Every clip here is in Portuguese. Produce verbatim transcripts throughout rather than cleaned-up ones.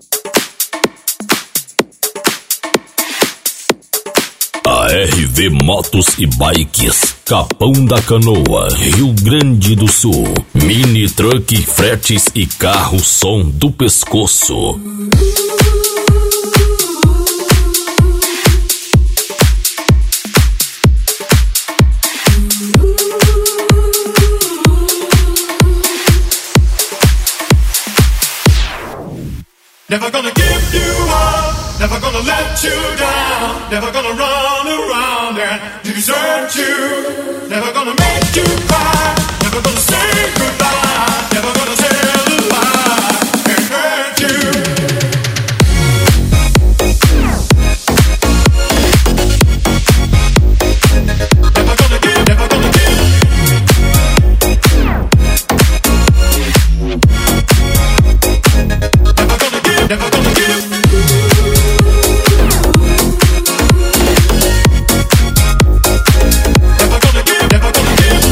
A R V Motos e Bikes, Capão da Canoa, Rio Grande do Sul. Mini truck, fretes e carro som do pescoço. Never gonna give you up, never gonna let you down, never gonna run around and desert you, never gonna make you cry, never gonna say goodbye, never gonna tell a lie and hurt you. Never gonna give, never gonna give. Never gonna give, never gonna give. Never gonna give, never gonna give.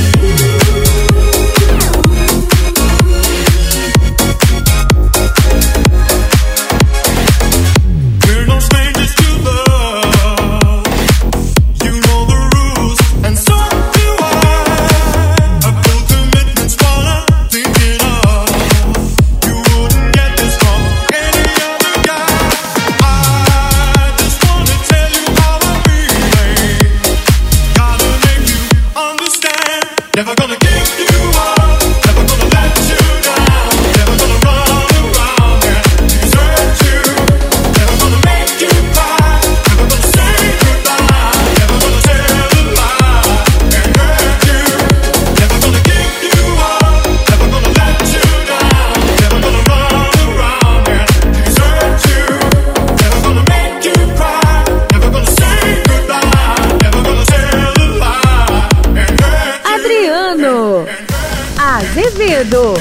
We're no strangers to love. You know the rules, and so do I. I built commitments while I'm thinking of. You wouldn't get this from any other guy. I just wanna tell you how I'm feeling. Gotta make you understand. Never gonna give you up, never gonna let you down, never gonna run around and desert you, never gonna make you cry, never gonna say goodbye, never gonna tell a lie and hurt you. Never gonna give you up, never gonna let you down, never gonna run around and desert you, never gonna make you cry, never gonna say goodbye, never gonna tell a lie and hurt you. Adriano Azevedo.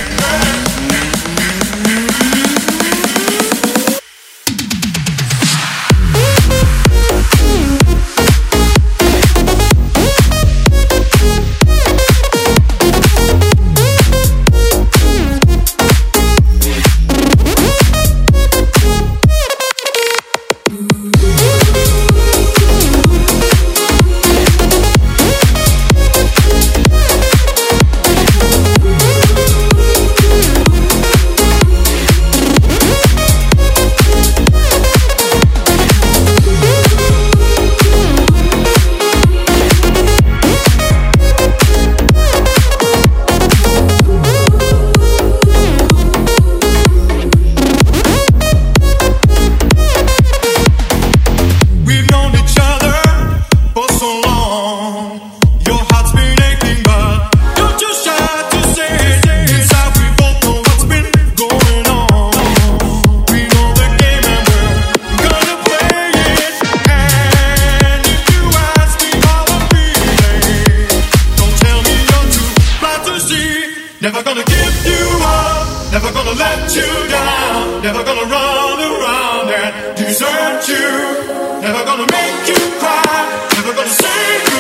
We've known each other for so long. Your heart's been aching, but you're too shy to say it. Inside we both know what's been going on. We know the game and we're gonna play it. And if you ask me how I'm feeling, don't tell me you're too blind to see. Never gonna give you up, never gonna let you down, never gonna run around and desert you, never gonna make you cry, never gonna say